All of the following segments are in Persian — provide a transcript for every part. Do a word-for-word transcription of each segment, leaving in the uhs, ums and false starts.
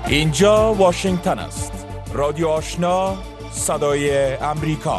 اینجا واشنگتن است. رادیو آشنا، صدای امریکا.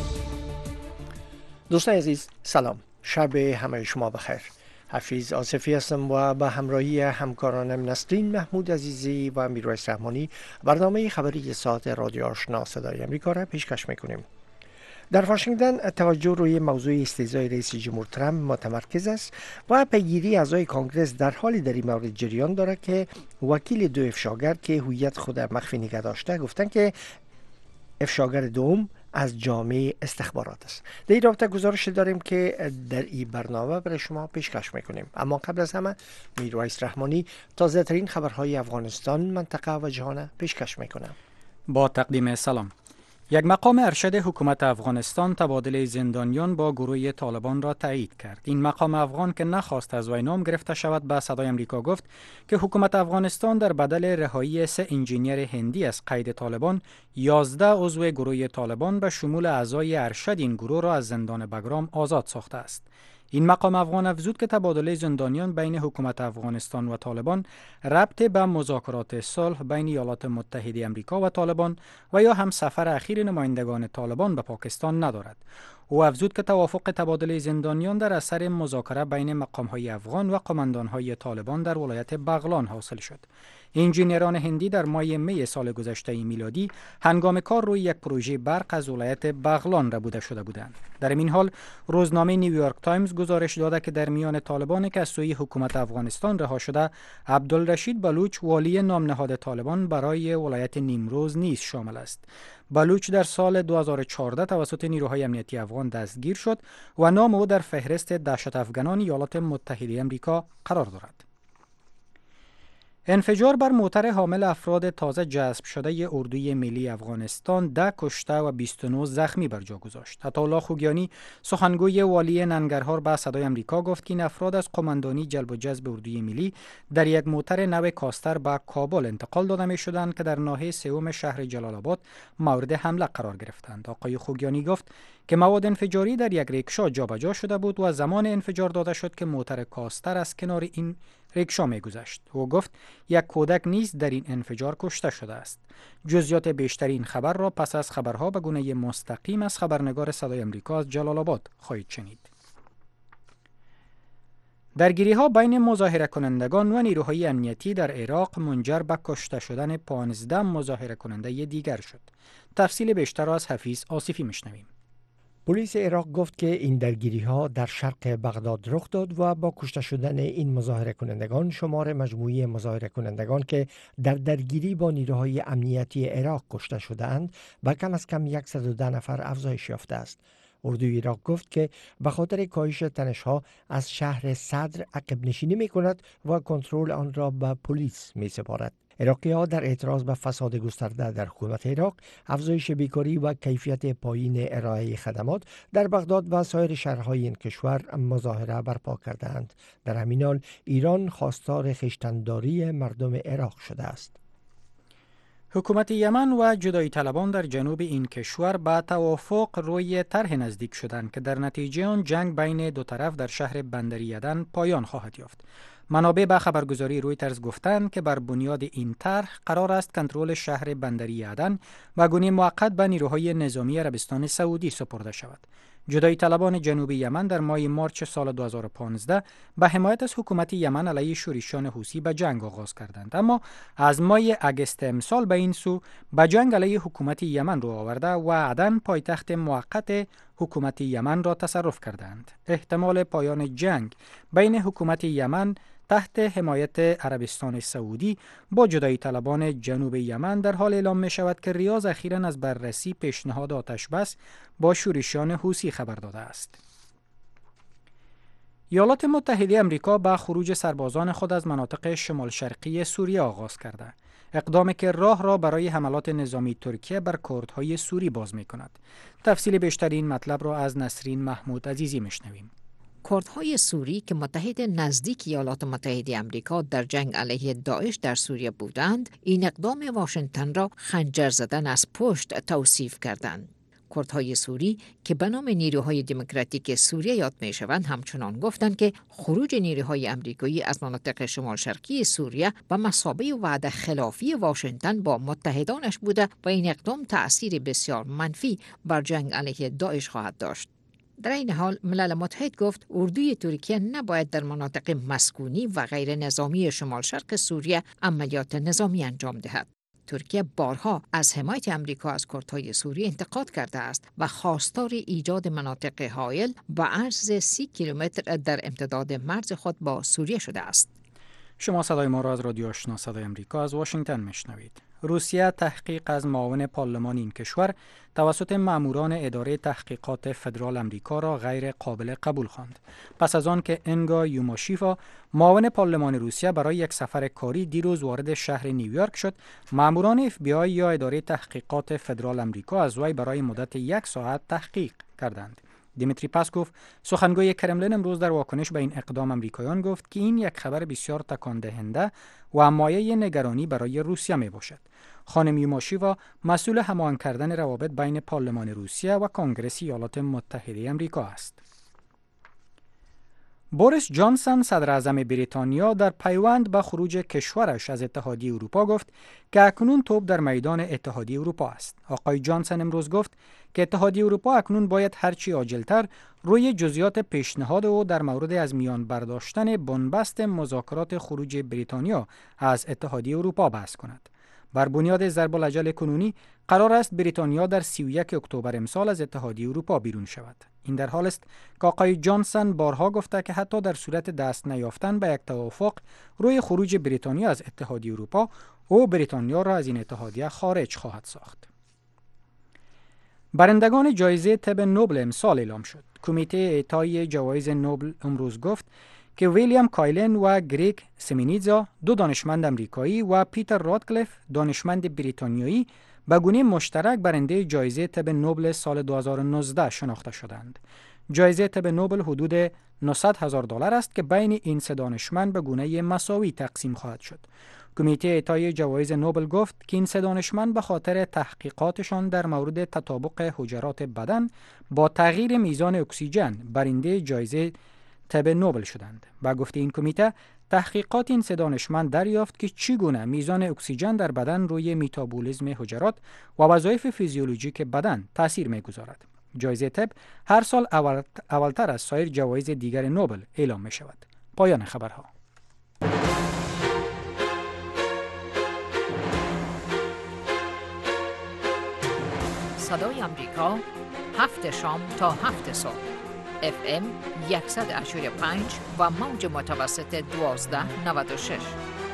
دوستان عزیز سلام، شب همه شما بخیر. حفیظ آصفی هستم و به همراهی همکارانم نسرین محمود عزیزی و میرویس رحمانی برنامه خبری ساعت رادیو آشنا صدای امریکا را پیشکش میکنیم. در واشنگتن توجه روی موضوع استیضاح رئیس جمهور ترامپ متمرکز است و پیگیری اعضای کانگرس در حالی در این مورد جریان دارد که وکیل دو افشاگر که هویت خود مخفی نگه داشته گفتند که افشاگر دوم از جامعه استخبارات است. در این رابطه گزارش داریم که در این برنامه برای شما پیشکش میکنیم. اما قبل از همه میرویس رحمانی تازه ترین خبرهای افغانستان، منطقه و جهان پیشکش میکنه. با تقدیم سلام. یک مقام ارشد حکومت افغانستان تبادل زندانیان با گروه طالبان را تایید کرد. این مقام افغان که نخواست از وی نام گرفته شود به صدای امریکا گفت که حکومت افغانستان در بدل رهایی سه انجینیر هندی از قید طالبان، یازده عضو گروه طالبان به شمول اعضای ارشد این گروه را از زندان بگرام آزاد ساخته است. این مقام افغان افزود که تبادل زندانیان بین حکومت افغانستان و طالبان ربط به مذاکرات صلح بین ایالات متحده آمریکا و طالبان و یا هم سفر اخیر نمایندگان طالبان به پاکستان ندارد. او افزود که توافق تبادل زندانیان در اثر مذاکره بین مقام‌های افغان و قماندان‌های طالبان در ولایت بغلان حاصل شد. انجینیران هندی در ماه می سال گذشته میلادی هنگام کار روی یک پروژه برق از ولایت بغلان ربوده شده بودند. در این حال روزنامه نیویورک تایمز گزارش داده که در میان طالبان که از سوی حکومت افغانستان رها شده، عبدالرشید بلوچ والی نام نهاد طالبان برای ولایت نیمروز نیز شامل است. بلوچ در سال دو هزار و چهارده توسط نیروهای امنیتی افغان دستگیر شد و نام او در فهرست دهشت افغانان ایالات متحده آمریکا قرار دارد. انفجار بر موتر حامل افراد تازه جذب شده اردوی ملی افغانستان ده کشته و بیست و نه زخمی بر جا گذاشت. عطاالله خوگیانی سخنگوی والی ننگرهار به صدای امریکا گفت که این افراد از قماندانی جلب و جذب اردوی ملی در یک موتر نو کاستر به کابل انتقال داده می شدند که در ناحیه سوم شهر جلال آباد مورد حمله قرار گرفتند. آقای خوگیانی گفت که مواد انفجاری در یک ریکشا جابجا شده بود و زمان انفجار داده شد که موتر کاستر از کنار این ریکشا می‌گذشت. او گفت یک کودک نیز در این انفجار کشته شده است. جزئیات بیشتری این خبر را پس از خبرها به گونه مستقیم از خبرنگار صدای امریکا از جلال آباد خواهید شنید. درگیری‌ها بین مظاهره کنندگان و نیروهای امنیتی در عراق منجر به کشته شدن پانزده مظاهره کننده دیگر شد. تفصیل بیشتر را از حفیظ آصفی می‌شنویم. پلیس عراق گفت که این درگیری‌ها در شرق بغداد رخ داد و با کشته شدن این مظاهره کنندگان شمار مجموعی مظاهره کنندگان که در درگیری با نیروهای امنیتی عراق کشته شدند به کم از کم صد و ده نفر افزایش یافته است. اردوی عراق گفت که به خاطر کاهش تنش‌ها از شهر صدر عقب نشینی می‌کند و کنترل آن را به پلیس می‌سپارد. عراقی‌ها در اعتراض به فساد گسترده در حکومت عراق، افزایش بیکاری و کیفیت پایین ارائه خدمات در بغداد و سایر شهرهای این کشور مظاهره برپا کردند. در همین حال ایران خواستار خویشتن‌داری مردم عراق شده است. حکومت یمن و جدایی طلبان در جنوب این کشور به توافق روی طرح نزدیک شدند که در نتیجه آن جنگ بین دو طرف در شهر بندری عدن پایان خواهد یافت. منابع به خبرگزاری رویترز گفتند که بر بنیاد این طرح قرار است کنترل شهر بندری عدن به گونه موقت به نیروهای نظامی عربستان سعودی سپرده شود. جدایی طلبان جنوب یمن در ماه مارچ سال دو هزار و پانزده به حمایت از حکومت یمن علیه شورشیان حوثی به جنگ آغاز کردند، اما از ماه اگست امسال به این سو به جنگ علیه حکومت یمن رو آورده و عدن پایتخت موقت حکومت یمن را تصرف کردند. احتمال پایان جنگ بین حکومت یمن تحت حمایت عربستان سعودی با جدایی طلبان جنوب یمن در حال اعلام می شود که ریاض اخیراً از بررسی پیشنهاد آتش بس با شورشیان حوثی خبر داده است. ایالات متحده آمریکا با خروج سربازان خود از مناطق شمال شرقی سوریه آغاز کرده. اقدامی که راه را برای حملات نظامی ترکیه بر کردهای سوری باز می کند. تفصیل بیشتر این مطلب را از نسرین محمود عزیزی میشنویم. کردهای سوری که متحد نزدیک ایالات متحده آمریکا در جنگ علیه داعش در سوریه بودند، این اقدام واشنگتن را خنجر زدن از پشت توصیف کردند. کردهای سوری که به نام نیروهای دموکراتیک سوریه یاد می شوند همچنان گفتند که خروج نیروهای امریکایی از مناطق شمال شرقی سوریه به مثابه وعده خلافی واشنگتن با متحدانش بوده و این اقدام تأثیر بسیار منفی بر جنگ علیه داعش خواهد داشت. در این حال ملل متحد گفت اردوی ترکیه نباید در مناطق مسکونی و غیر نظامی شمال شرق سوریه عملیات نظامی انجام دهد. ترکیه بارها از حمایت امریکا از کردهای سوریه انتقاد کرده است و خواستار ایجاد مناطق حائل با عرض سی کیلومتر در امتداد مرز خود با سوریه شده است. شما صدای ما را از رادیو آشنا صدای امریکا از واشنگتن میشنوید. روسیه تحقیق از معاون پارلمان این کشور توسط ماموران اداره تحقیقات فدرال امریکا را غیر قابل قبول خواند. پس از آن که انگا یوماشیفا معاون پارلمان روسیه برای یک سفر کاری دیروز وارد شهر نیویورک شد، ماموران اف بی آی یا اداره تحقیقات فدرال امریکا از وی برای مدت یک ساعت تحقیق کردند. دیمیتری پاسکوف سخنگوی کرملین امروز در واکنش به این اقدام آمریکاییان گفت که این یک خبر بسیار تکان دهنده و مایه نگرانی برای روسیه می باشد. خانم یوماشیوا مسئول هماهنگ کردن روابط بین پارلمان روسیه و کنگره ایالات متحده آمریکا است. بوریس جانسون صدر اعظم بریتانیا در پیوند به خروج کشورش از اتحادیه اروپا گفت که اکنون توپ در میدان اتحادیه اروپا است. آقای جانسون امروز گفت که اتحادیه اروپا اکنون باید هرچی عاجلتر روی جزئیات پیشنهاد او در مورد از میان برداشتن بنبست مذاکرات خروج بریتانیا از اتحادیه اروپا بحث کند. بر بنیاد ضرب الاجل کنونی قرار است بریتانیا در سی و یک اکتبر امسال از اتحادیه اروپا بیرون شود. این در حال است که آقای جانسون بارها گفته که حتی در صورت دست نیافتن به یک توافق روی خروج بریتانیا از اتحادیه اروپا، او بریتانیا را از این اتحادیه خارج خواهد ساخت. برندگان جایزه طب نوبل امسال اعلام شد. کمیته اعطای جوایز نوبل امروز گفت که ویلیام کایلن و گریگ سمینیزا، دو دانشمند امریکایی، و پیتر رادکلیف، دانشمند بریتانیایی، به گونه مشترک برنده جایزه طب نوبل سال دو هزار و نوزده شناخته شدند. جایزه طب نوبل حدود نهصد هزار دلار است که بین این سه دانشمند به گونه مساوی تقسیم خواهد شد. کمیته اعطای جوایز نوبل گفت که این سه دانشمند به خاطر تحقیقاتشان در مورد تطابق حجرات بدن با تغییر میزان اکسیژن برنده جایزه طب نوبل شدند. با گفته این کمیته، تحقیقات این سه دانشمند دریافت که چگونه میزان اکسیژن در بدن روی متابولیسم حجرات و وظایف فیزیولوژیک بدن تاثیر می‌گذارد. جایزه طب هر سال اول اولتر از سایر جوایز دیگر نوبل اعلام می شود. پایان خبرها. صدای آمریکا، هفت شام تا هفت صبح، اف ام صد و هشتاد و پنج و موج متوسط دوازده نود و شش.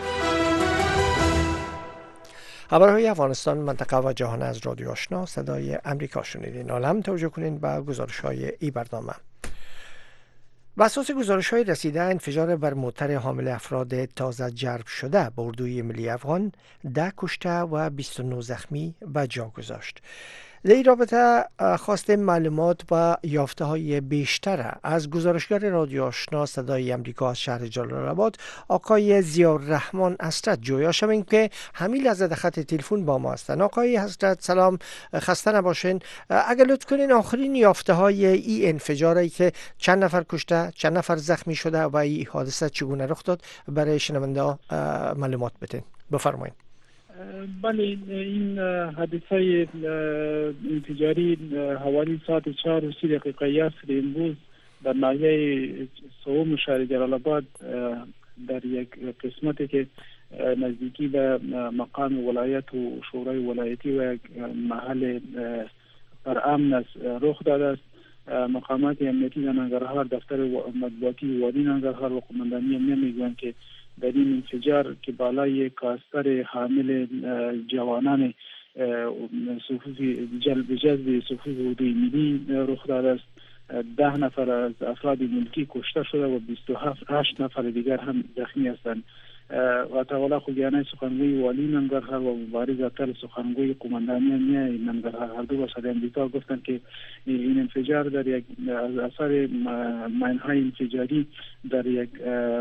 خبرهای افغانستان، منطقه و جهان از رادیو آشنا صدای امریکا شنیدین. حالا توجه کنین به گزارش‌های ای برنامه. بر اساس گزارش‌های رسیده، انفجار بر موتر حامل افراد تازه جلب شده به اردوی ملی افغان ده کشته و بیست و نه زخمی به جا گذاشت. در این رابطه خواست معلومات و یافته های بیشتر از گزارشگر رادیو آشنا صدای امریکا از شهر جلال آباد آقای ضیاءالرحمن حضرت جویا شویم که همین لحظه در خط تلفن با ما هستند. آقای حضرت سلام، خسته نباشین. اگر لطف کنین آخرین یافته های این انفجاری که چند نفر کشته، چند نفر زخمی شده و این حادثه چگونه رخ داد برای شنونده ها معلومات بدین. بفرمایید. بله، این حادثه انفجاری حوالی ساعت چهار و سی دقیقه عصر امروز در ناحیه سوم شهر جلال آباد در یک قسمتی که نزدیکی به مقام ولایت و شورای ولایتی و یک محل پرامن است رخ داده است. مقامات امنیتی ننگرهار، دفتر مطبوعاتی وادی ننگرهار و قماندانی امنیت میگویند که در این انفجار که بالای کاستر حامل جوانان صفوف جلب جذب صفوف اردوی ملی رخ داده است. ده نفر از افراد ملکی کشته شده و بیست و هشت نفر دیگر هم زخمی هستند. و توالا خوگیانه سخنگوی والی ننگرهار و مبارز اتر سخنگوی قماندانی امنیت ننگرهار هر دو با صدای امریکا گفتند که این انفجار در یک از اثر ماینهای انفجاری در یک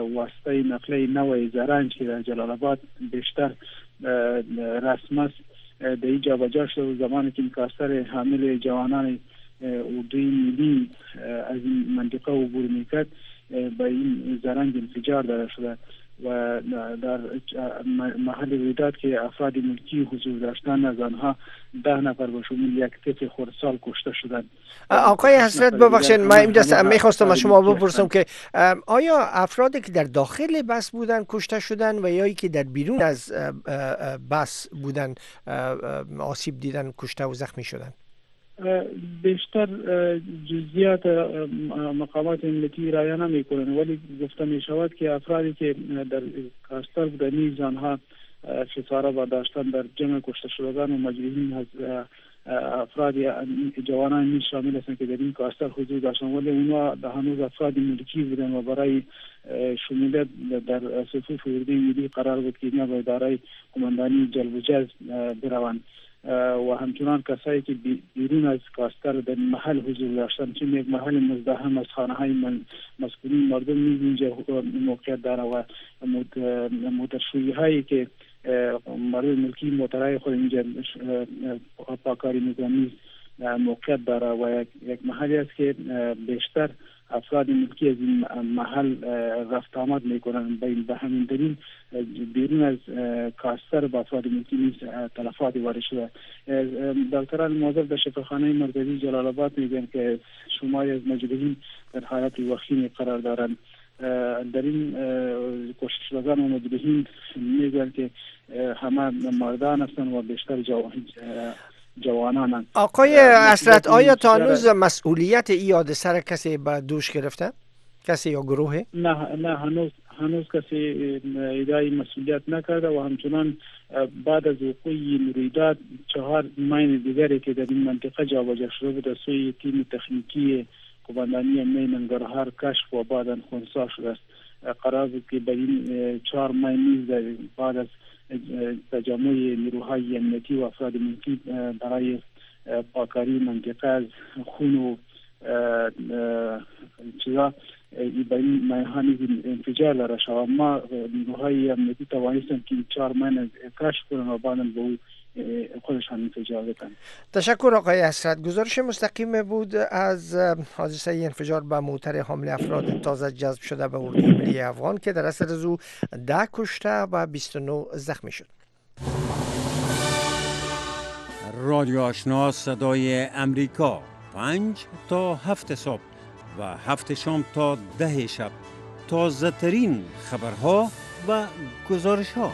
واسطه نقلیه نوع زرنج که در جلال آباد بیشتر رسم است در این جابجا شده و زمانی که این کاستر حامل جوانان اردوی ملی از این منطقه عبور میکرد به این زرنگ انفجار داده شده و در محل رویداد که افراد ملکی حضور داشتند از آنها ده نفر به شمول یک طفل خردسال کشته شدند. آقای حسرت ببخشید من اینجا میخواستم از شما بپرسم که آیا افرادی که در داخل بس بودن کشته شدن و یا ای که در بیرون از بس بودن آسیب دیدن کشته و زخمی شدن؟ بیشتر جزئیات مقامات ملکی رعایت نمی‌کنند، ولی گفته می‌شود که افرادی که در کاستر بودند نیز آنها خسارات برداشتند. در جمع کشته شدگان و مجروحین از افراد جوانان نیز شامل هستند که در این کاستر حضور داشتند، ولی اونها هنوز افراد ملکی بودند و برای شمولیت در صفوف اردوی ملی قرار بود که اینا به اداره قماندانی جلب و جذب بروند و همچنان کسایی که بیرون از کاستر در محل حضور داشتند، چون یک محل مزدحم از خانه های مسکونی مردم نیز اینجا موقعیت داره و موترشویی هایی که مردم ملکی موترهای خود اینجا پاکاری میکنند موقعیت داره و یک محلی است که بیشتر افراد ملکی از این محل رفت آمد میکنند. به همین دلیل بیرون از کاستر با افراد ملکی نیز تلفاتی وارد شده. دکتران موظف در شفاخانه مرکزی جلال آباد میگن که شماری از مجروحین در حالت وخیم قرار دارند. در این کشته شدگان و مجروحین میگن که همه مردان هستند و بیشتر جوان جوانان. آقای حسرت آیا تا هنوز مسئولیت این حادثه را کسی به دوش گرفته؟ کسی یا گروه؟ نه نه هنوز هنوز کسی ادعای مسئولیت نکرده و همچنان بعد از وقوع این رویداد چهار مین دیگری که در این منطقه جابجا شده بود از سوی تیم تکنیکی قماندانی امنیه ننگرهار کشف و بعدا خنثی شده است. قرار بود که به این چهار مین نیز بعد از تجمع نیروهای امنیتی و افراد ملکی برای پاکاری منطقه از خون و چیزا به این میهان انفجار داره شد. ما نیروهای امنیتی توانستند که چهار مین کشف کنند و بعدا به او خودشان انفجار بدن. تشکر آقای حسرت. گزارش مستقیم بود از حادثه انفجار به موتر حامل افراد تازه جذب شده به اردوی ملی افغان که در اثر از او ده کشته و بیست و نه زخمی شد. رادیو آشنا صدای امریکا، پنج تا هفت صبح و هفت شام تا ده شب، تازه ترین خبرها و گزارش ها.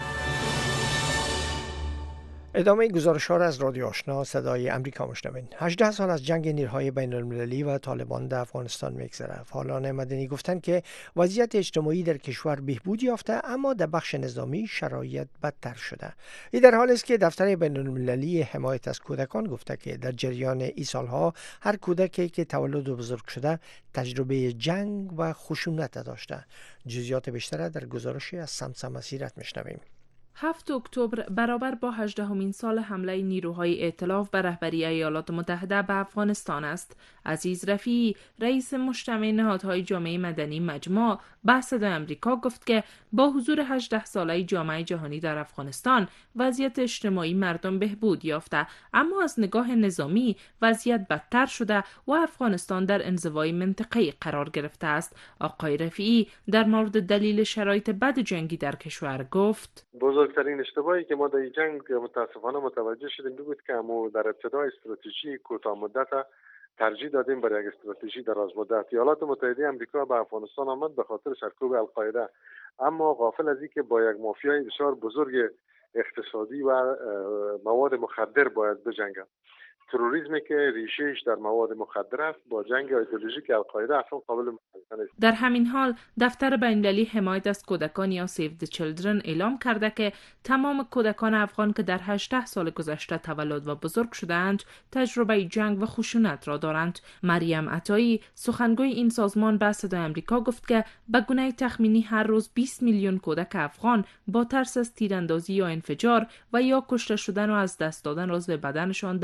ادامه گزارش ها را از رادیو آشنا صدای امریکا میشنوین. هجده سال از جنگ نیروهای بین المللی و طالبان در افغانستان میگذره. فعالان مدنی گفتند که وضعیت اجتماعی در کشور بهبود یافته اما در بخش نظامی شرایط بدتر شده. این در حالی است که دفتر بین المللی حمایت از کودکان گفته که در جریان این سالها هر کودکی که تولد و بزرگ شده تجربه جنگ و خشونت داشته. جزئیات بیشتر در گزارشی از سمسم مسیرت میشنویم. هفتم اکتبر برابر با هجدهمین سال حمله نیروهای ائتلاف به رهبری ایالات متحده به افغانستان است. عزیز رفیعی، رئیس مجتمع نهادهای جامعه مدنی مجمع به صدای آمریکا گفت که با حضور هجده ساله جامعه جهانی در افغانستان وضعیت اجتماعی مردم بهبود یافته، اما از نگاه نظامی وضعیت بدتر شده و افغانستان در انزوای منطقه‌ای قرار گرفته است. آقای رفیعی در مورد دلیل شرایط بد جنگی در کشور گفت: بزرگترین اشتباهی که ما در این جنگ متاسفانه متوجه شدیم بود که ما در ابتدای استراتژی کوتاه مدت ترجیح دادیم برای یک استراتژی دراز مدت. ایالات متحده آمریکا به افغانستان آمد به خاطر سرکوب القاعده، اما غافل از این که با یک مافیای بسیار بزرگ اقتصادی و مواد مخدر باید بجنگد. تروریسمی که ریشهش در مواد مخدر است با جنگ ایدئولوژیک القاعده اصلا قابل مقایسه نیست. در همین حال دفتر بین‌المللی حمایت از کودکان یا سیو د چیلدرن اعلام کرده که تمام کودکان افغان که در هجده سال گذشته تولد و بزرگ شدند تجربه جنگ و خشونت را دارند. مریم عطایی سخنگوی این سازمان به صدای آمریکا گفت که به گونه تخمینی هر روز بیست میلیون کودک افغان با ترس از تیراندازی یا انفجار و یا کشته شدن و از دست دادن عضو بدنشان در جاده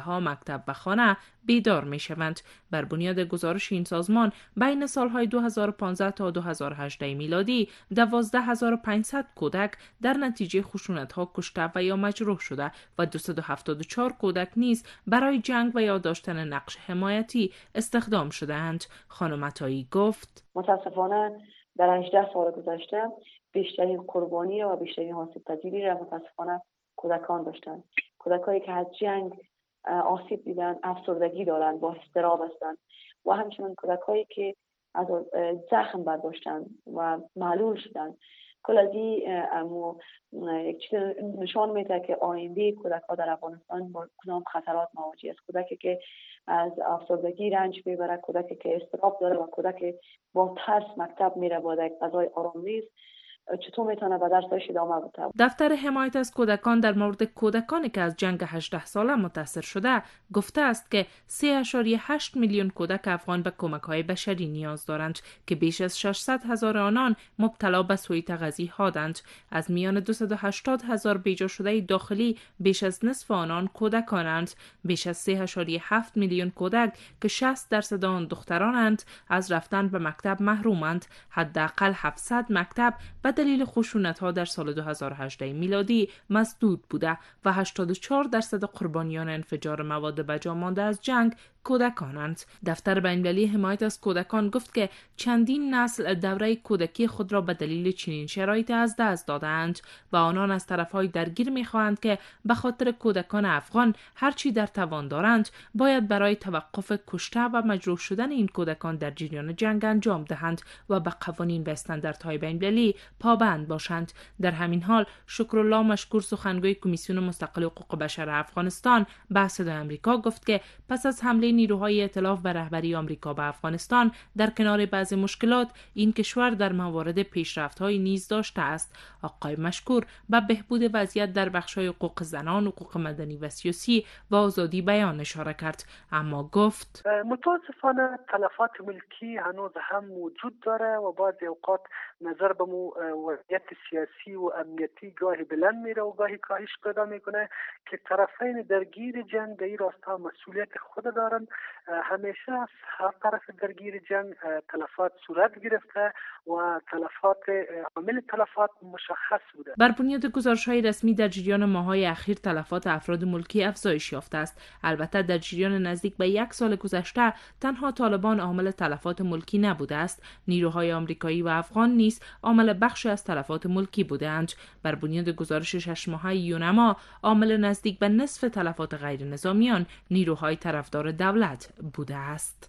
ها مکتب و خانه بیدار می شوند. بر بنیاد گزارش این سازمان بین سالهای دو هزار و پانزده تا دو هزار و هجده میلادی دوازده هزار و پانصد کودک در نتیجه خشونت ها کشته و یا مجروح شده و دویست و هفتاد و چهار کودک نیز برای جنگ و یا داشتن نقش حمایتی استخدام شده اند. خانم عطایی گفت متاسفانه در هجده سال گذشته بیشترین قربانی و بیشترین آسیب پذیری را متاسفانه کودکان داشتند. کودکایی که از جنگ آسیب دیدن، افسردگی دارند، با اضطراب هستند و همچنین کودکایی که از زخم برداشتند و معلول شدند. کل از این امو یک چیز نشان میده که آینده کودک ها در افغانستان با کدام خطرات مواجه است. کودکی که از افسردگی رنج میبره، کودکی که اضطراب داره و کودکی با ترس مکتب میره با یک فضای آرام نیست، چطور میتونه به درسش ادامه بده؟ دفتر حمایت از کودکان در مورد کودکانی که از جنگ هجده ساله متاثر شده گفته است که سه ممیز هشت میلیون کودک افغان به کمک‌های بشری نیاز دارند که بیش از ششصد هزار آنان مبتلا به سوء تغذیه هستند. از میان دویست و هشتاد هزار بیجا شده داخلی بیش از نصف آنان کودکانند. بیش از سه ممیز هفت میلیون کودک که شصت درصد آن دخترانند از رفتن به مکتب محرومند. حداقل هفتصد مکتب به دلیل خشونت‌ها در سال دو هزار و هجده میلادی مسدود بوده و هشتاد و چهار درصد قربانیان انفجار مواد بجا مانده از جنگ کودکانند. دفتر بین‌المللی حمایت از کودکان گفت که چندین نسل دوره کودکی خود را به دلیل چنین شرایطی از دست دادند و آنان از طرف‌های درگیر می‌خواهند که به خاطر کودکان افغان هرچی در توان دارند باید برای توقف کشته و مجروح شدن این کودکان در جریان جنگ انجام دهند و به قوانین و استانداردهای بین‌المللی پابند باشند. در همین حال شکرالله مشکور سخنگوی کمیسیون مستقل حقوق بشر افغانستان به صدای آمریکا گفت که پس از حمله نیروهای ائتلاف به رهبری آمریکا به افغانستان در کنار بعضی مشکلات این کشور در موارد پیشرفت‌های نیز داشته است. آقای مشکور به بهبود وضعیت در بخش‌های حقوق زنان، حقوق مدنی و سیاسی و آزادی بیان اشاره کرد، اما گفت متاسفانه تلفات ملکی هنوز هم موجود داره و بعضی اوقات نظر به وضعیت سیاسی و امنیتی گاهی بلند میره و گاهی کاهش پیدا میکنه که طرفین درگیر جنگ در این راستا مسئولیت خود دارن. همیشه از هر طرف درگیر جنگ تلفات صورت گرفته و تلفات عامل تلفات مشخص بوده. بر بنیاد گزارش‌های رسمی در جریان ماه‌های اخیر تلفات افراد ملکی افزایش یافته است. البته در جریان نزدیک به یک سال گذشته تنها طالبان عامل تلفات ملکی نبوده است. نیروهای آمریکایی و افغان نیز عامل بخشی از تلفات ملکی بودند. بر بنیاد گزارش شش ماهه یونما عامل نزدیک به نصف تلفات غیر نظامیان نیروهای طرفدار دولت بوده است.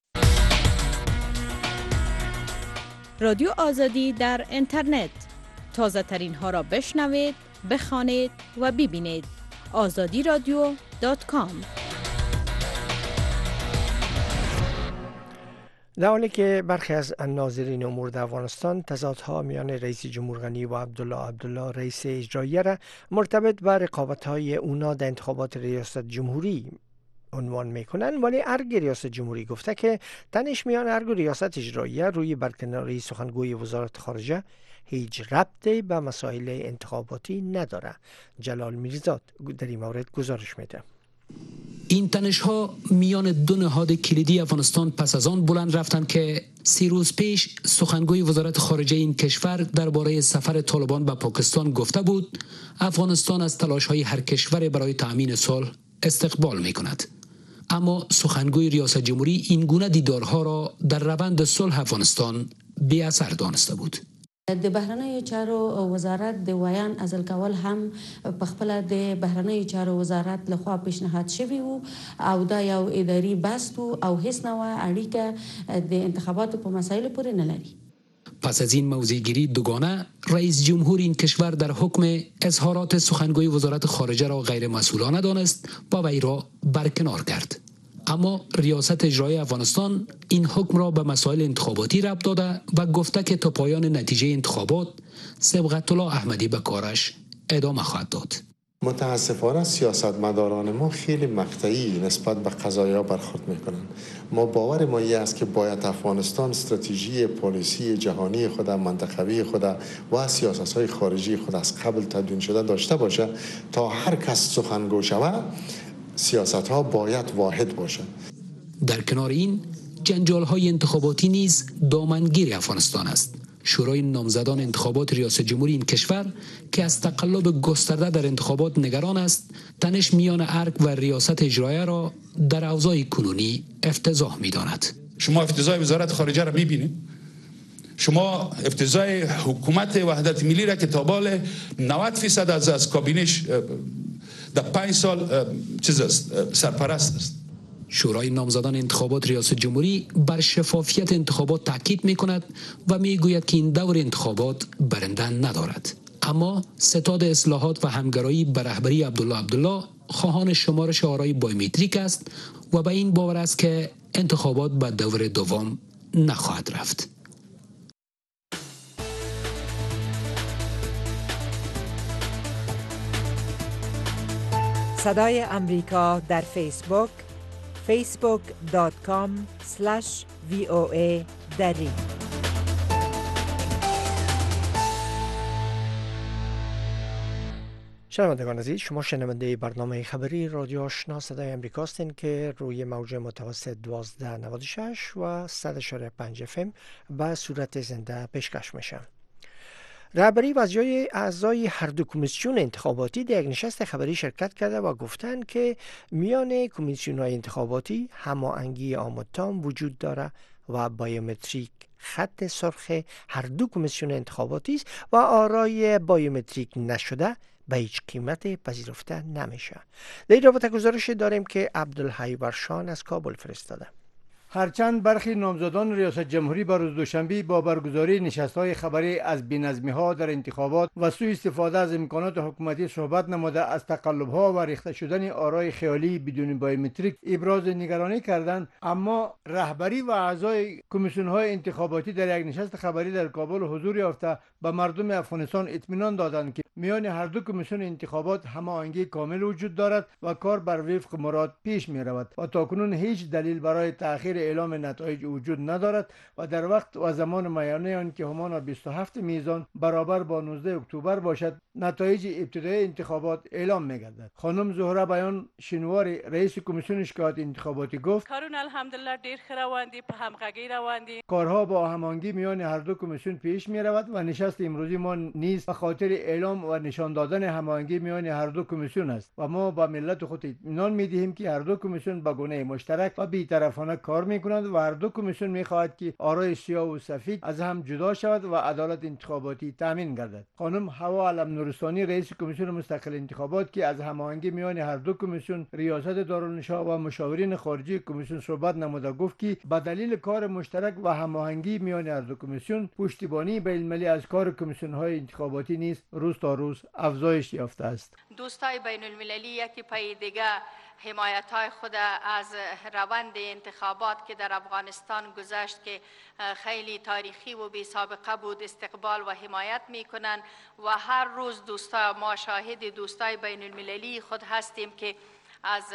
رادیو آزادی در اینترنت، تازه ترین ها را بشنوید، بخوانید و ببینید. آزادی رادیو دات کام. در حالی که برخی از ناظرین امور در افغانستان تضادها میان رئیس جمهور غنی و عبدالله عبدالله رئیس اجراییه را مرتبط به رقابت‌های اونا در انتخابات ریاست جمهوری عنوان میکنن، ولی ارگ ریاست جمهوری گفته که تنش میان ارگ و ریاست اجراییه روی برکناری سخنگوی وزارت خارجه هیچ ربطی به مسائل انتخاباتی نداره. جلال میرزاد در این مورد گزارش میده. این تنش ها میان دو نهاد کلیدی افغانستان پس از آن بلند رفتند که سی روز پیش سخنگوی وزارت خارجه این کشور درباره سفر طالبان به پاکستان گفته بود افغانستان از تلاش های هر کشور برای تأمین صلح استقبال می کند. اما سخنگوی ریاست جمهوری این گونه دیدارها را در روند صلح افغانستان بی اثر دانسته بود. د بهرنیو چارو وزارت د ویان ازل کول هم په خپل د بهرنیو چارو وزارت لخوا پیشنهاد شوی وو او دا یو اداري بحث او هیڅ نوع اړیکه د انتخاباتو په مسایلو پورې نه لري. پس از این موضع‌گیری دوگانه رئیس جمهور این کشور در حکم اظهارات سخنگوی وزارت خارجه را غیر مسئولانه دانست و وی را برکنار کرد. اما ریاست اجرایی افغانستان این حکم را به مسائل انتخاباتی ربط داده و گفته که تا پایان نتیجه انتخابات صبغت الله احمدی به کارش ادامه خواهد داد. متاسفانه سیاستمداران ما خیلی مقطعی نسبت به قضایا برخورد میکنند. ما باور ما این است که باید افغانستان استراتژی پالیسی جهانی خود، منطقوی خود و سیاست‌های خارجی خود از قبل تدوین شده داشته باشه تا هر کس سخنگو شود سیاست ها باید واحد باشد. در کنار این جنجال های انتخاباتی نیز دامنگیر افغانستان است. شورای نامزدان انتخابات ریاست جمهوری این کشور که از تقلب گسترده در انتخابات نگران است، تنش میان ارگ و ریاست اجرایه را در اوضاع کنونی افتضاح می‌داند. شما افتضاح وزارت خارجه را می‌بینید. شما افتضاح حکومت وحدت ملی را که تا بال نود درصد از از کابینش در پنج سال چیز است، سرپرست است. شورای نامزدان انتخابات ریاست جمهوری بر شفافیت انتخابات تاکید می کند و می گوید که این دور انتخابات برنده ندارد. اما ستاد اصلاحات و همگرایی به رهبری عبدالله عبدالله خواهان شمارش آرای بایومتریک است و به این باور است که انتخابات به دور دوم نخواهد رفت. صدای امریکا در فیسبوک فیسبوک دات کام اسلش وی او ای دری. شنوندگان عزیز، شما شنونده برنامه خبری رادیو آشنا صدای امریکا هستین که روی موج متوسط دوازده نود و شش و صد و پنج اف ام به صورت زنده پیشکش میشه. رهبری و اعضای هر دو کمیسیون انتخاباتی در یک نشست خبری شرکت کرده و گفتند که میان کمیسیون‌های انتخاباتی هماهنگی آمد تام وجود داره و بایومتریک خط سرخ هر دو کمیسیون انتخاباتی است و آرای بایومتریک نشده به هیچ قیمت پذیرفته نمیشه. در این رابطه گزارش داریم که عبدالحی ورشان از کابل فرستاده. هرچند برخی نامزدان ریاست جمهوری بر روز دوشنبه با برگزاری نشست‌های خبری از بی‌نظمی‌ها در انتخابات و سوء استفاده از امکانات حکومتی صحبت نموده از تقلب‌ها و ریخته شدن آرای خیالی بدون بایومتریک ابراز نگرانی کردند، اما رهبری و اعضای کمیسیون‌های انتخاباتی در یک نشست خبری در کابل حضور یافته به مردم افغانستان اطمینان دادند که میان هر دو کمیسیون انتخابات هماهنگی کامل وجود دارد و کار بر وفق مراد پیش می‌رود و تاکنون هیچ دلیل برای تأخیر اعلام نتایج وجود ندارد و در وقت و زمان معینه آن که همان بیست و هفت میزان برابر با نوزده اکتبر باشد نتایج ابتدایی انتخابات اعلام می‌گردد. خانم زهره بیان شینواری رئیس کمیسیون شکایات انتخاباتی گفت کارون الحمدلله ډیر ښه روان دي، په همغږی روان دي. کارها با هماهنگی میان هر دو کمیسیون پیش می‌رود و نشست امروزی ما نیز به خاطر اعلام و نشان دادن هماهنگی میان هر دو کمیسیون است و ما با ملت خود اطمینان می‌دهیم که هر دو کمیسیون به گونه مشترک و بی‌طرفانه کار می‌کنند و هر دو کمیسیون می‌خواهد که آرای سیاه و سفید از هم جدا شود و عدالت انتخاباتی تامین گردد. خانم حوا علم نورستانی رئیس کمیسیون مستقل انتخابات که از هماهنگی میان هر دو کمیسیون ریاست دارالنشا و مشاورین خارجی کمیسیون صحبت نموده گفت که به دلیل کار مشترک و هماهنگی میان هر دو کمیسیون پشتیبانی بین‌المللی از کار کمیسیون‌های انتخاباتی نیز روز تا روز افزایش یافته است. دوستای بین‌المللی یکی پای دیگه حمایت‌های خود از روند انتخابات که در افغانستان گذشت که خیلی تاریخی و بی سابقه بود استقبال و حمایت میکنن و هر روز دوستا ما شاهد دوستای بین‌المللی خود هستیم که از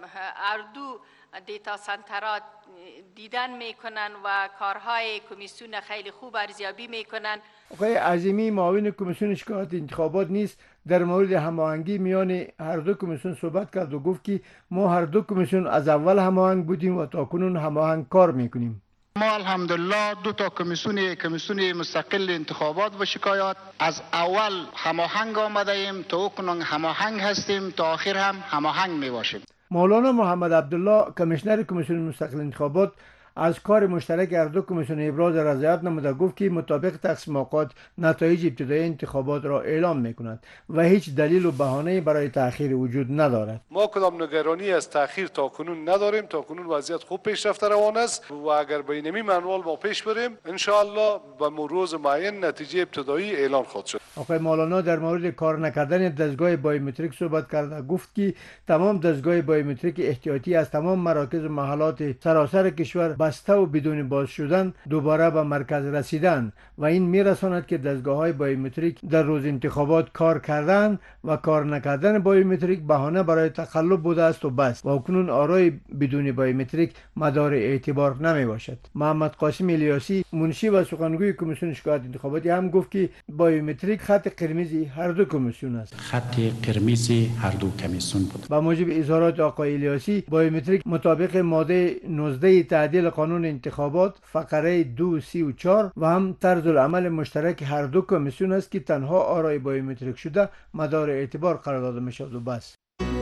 اردو دیتا سنترات دیدن میکنن و کارهای کمیسیون خیلی خوب ارزیابی میکنن. آقای عظیمی معاون کمیسیون شکایات انتخابات نیست در مورد هماهنگی میان هر دو کمیسیون صحبت کرد و گفت که ما هر دو کمیسیون از اول هماهنگ بودیم و تاکنون هماهنگ کار میکنیم. ما الحمدلله دو تا کمیسیون کمیسیون مستقل انتخابات و شکایات از اول هماهنگ آمده ایم تا کنون هماهنگ هستیم تا آخر هم هماهنگ می باشیم. مولانا محمد عبدالله کمیشنر کمیسیون مستقل انتخابات از کار مشترک هر دو کمیسیون ابراز رضایت نموده گفت که مطابق تقسیم اوقات نتایج ابتدایی انتخابات را اعلام میکند و هیچ دلیل و بهانه‌ای برای تأخیر وجود ندارد. ما کدام نگرانی از تأخیر تا کنون نداریم، تا کنون وضعیت خوب پیشرفته روان است و اگر به اینمی منوال ما پیش بریم ان شاء الله به روز معین نتیجه ابتدایی اعلان خواهد شد. آقای مولانا در مورد کار نکردن دستگاه بایومتریک صحبت کرده گفت که تمام دستگاه بایومتریک احتیاطی از تمام مراکز و محلات سراسر کشور بسته و بدون باز شدن دوباره به مرکز رسیدن و این میرساند که دستگاه‌های بایومتریک در روز انتخابات کار کردن و کار نکردن بایومتریک بهانه برای تقسیم تقلب بوده است و بس و اکنون آرای بدون بایومتریک مدار اعتبار نمی باشد. محمد قاسم الیاسی منشی و سخنگوی کمیسیون شکایت انتخاباتی هم گفت که بایومتریک خط قرمز هر دو کمیسیون است. خط قرمز هر دو کمیسیون بود. با موجب اظهارات آقای الیاسی، بایومتریک مطابق ماده نوزده تعدیل قانون انتخابات فقره دو سی و چهار و هم طرز العمل مشترک هر دو کمیسیون است که تنها آرای بایومتریک شده مدار اعتبار قرار داده می شود و بس.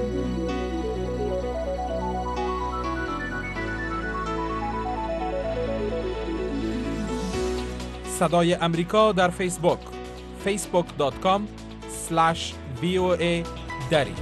صدای امریکا در فیسبوک فیسبوک دات کام اسلش وی او ای دری.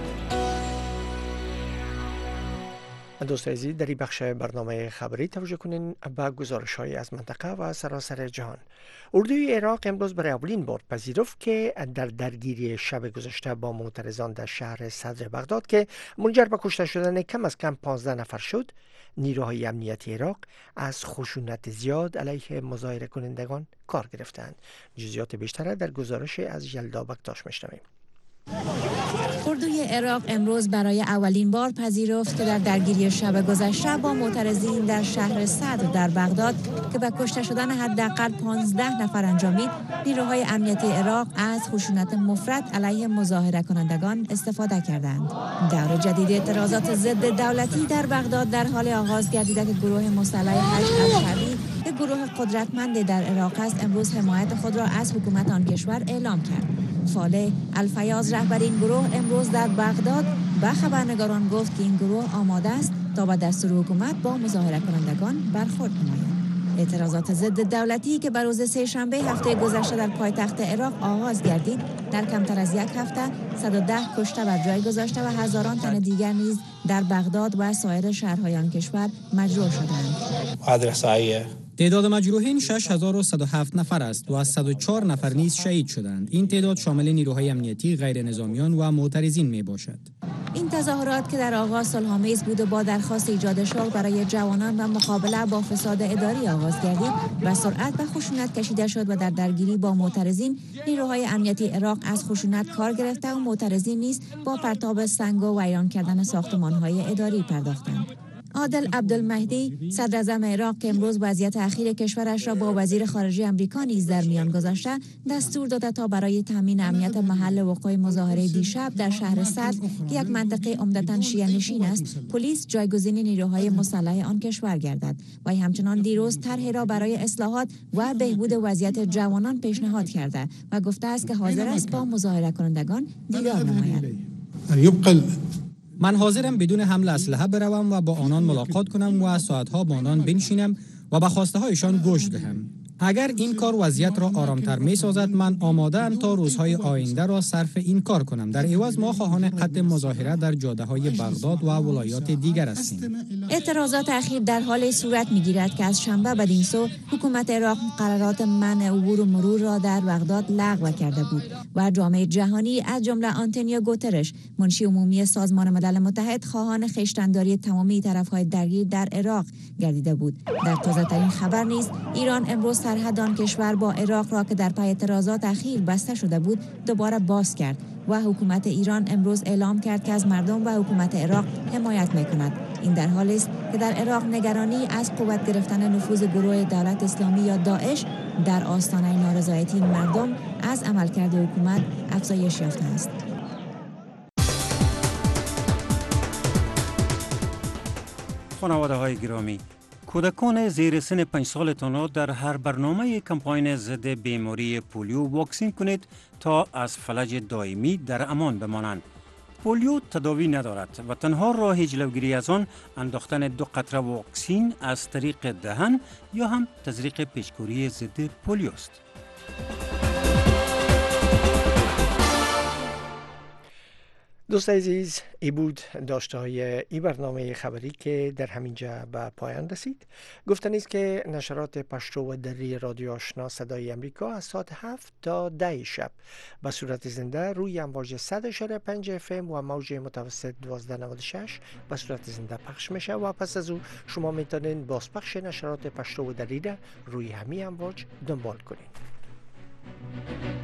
دوست عزیز، در این بخش برنامه خبری توجه کنین به گزارش های از منطقه و سراسر جهان. اردوی عراق امروز برای اولین بار پذیرفت که در درگیری شب گذشته با معترضان در شهر صدر بغداد که منجر به کشته شدن کم از کم پانزده نفر شد، نیروهای امنیتی عراق از خشونت زیاد علیه مظاهره کنندگان کار گرفتند. جزئیات بیشتر در گزارش از یلدا بکتاش میشنویم. اردوی عراق امروز برای اولین بار پذیرفت که در درگیری شب گذشته با معترضین در شهر صدر در بغداد که به کشته شدن حداقل پانزده نفر انجامید، نیروهای امنیتی عراق از خشونت مفرط علیه مظاهره کنندگان استفاده کردند. دور جدید اعتراضات ضد دولتی در بغداد در حال آغاز گردیده که گروه مسلح حج الشعبی که گروه قدرتمند در عراق است امروز حمایت خود را از حکومت آن کشور اعلام کرد. فالح الفیاض رهبر این گروه امروز در بغداد به خبرنگاران گفت که این گروه آماده است تا با دستور حکومت با مظاهره کنندگان برخورد نماید. اعتراضات ضد دولتی که بر روز سه شنبه هفته گذشته در پایتخت عراق آغاز گردید، در کمتر از یک هفته صد و ده کشته بر جای گذاشته و هزاران تن دیگر نیز در بغداد و سایر شهرهای آن کشور مجروح شدند. تعداد مجروحین شش هزار و صد و هفت نفر است و از صد و چهار نفر نیز شهید شدند. این تعداد شامل نیروهای امنیتی، غیر نظامیان و معترضین می باشد. این تظاهرات که در آغاز صلح‌آمیز بود و با درخواست ایجاد شغل برای جوانان و مقابله با فساد اداری آغاز گردید و سرعت به خشونت کشیده شد و در درگیری با معترضین نیروهای امنیتی عراق از خشونت کار گرفته و معترضین نیز با پرتاب سنگ و ویران کردن ساختمان‌های اداری پرداختند. عادل عبدالمهدی صدر اعظم عراق که امروز وضعیت اخیر کشورش را با وزیر خارجه آمریکا نیز در میان گذاشته، دستور داده تا برای تامین امنیت محل وقوع مظاهره دیشب در شهر صدر که یک منطقه عمدتاً شیعه نشین است، پلیس جایگزین نیروهای مسلح آن کشور گردد. و همچنان دیروز طرحی را برای اصلاحات و بهبود وضعیت جوانان پیشنهاد کرده و گفته است که حاضر است با مظاهره کنندگان دیدار نماید. من حاضرم بدون حمل اسلحه بروم و با آنان ملاقات کنم و ساعتها با آنان بنشینم و به خواسته هایشان گوش دهم. اگر این کار وضعیت را آرامتر می سازد، من آماده ام تا روزهای آینده را صرف این کار کنم. در عوض ما خواهان قطع مظاهره در جاده های بغداد و ولایات دیگر هستیم. اعتراضات اخیر در حال صورت می گیرد که از شنبه بدین سو حکومت عراق قرارات منع عبور و مرور را در بغداد لغو کرده بود و جامعه جهانی از جمله آنتونیو گوترش، منشی عمومی سازمان ملل متحد، خواهان خویشتن‌داری تمامی طرف‌های درگیر در عراق گردیده بود. در تازه‌ترین خبر نیز ایران امروز سرحد آن کشور با عراق را که در پی اعتراضات اخیر بسته شده بود دوباره باز کرد و حکومت ایران امروز اعلام کرد که از مردم و حکومت عراق حمایت می‌کند. این در حالی است که در عراق نگرانی از قوت گرفتن نفوذ گروه دولت اسلامی یا داعش در آستانه نارضایتی مردم از عملکرد حکومت افزایش یافته است. خانواده‌های گرامی، کودکان زیر سن پنج سالتان را در هر برنامه کمپاین ضد بیماری پولیو واکسین کنید تا از فلج دائمی در امان بمانند. پولیو تداوی ندارد و تنها راه جلوگیری از آن انداختن دو قطره واکسین از طریق دهن یا هم تزریق پیچکوری ضد پولیو است. دوست عزیز، ای بود داشته های ای برنامه خبری که در همینجا به پایان رسید. گفتنی است که نشرات پشتو و دری رادیو آشنا صدای امریکا از ساعت هفت تا ده شب به صورت زنده روی امواج صد و پنج اف ام و موج متوسط دوازده نود و شش به صورت زنده پخش میشه و پس از او شما میتونین بازپخش نشرات پشتو و دری را روی همین امواج دنبال کنید.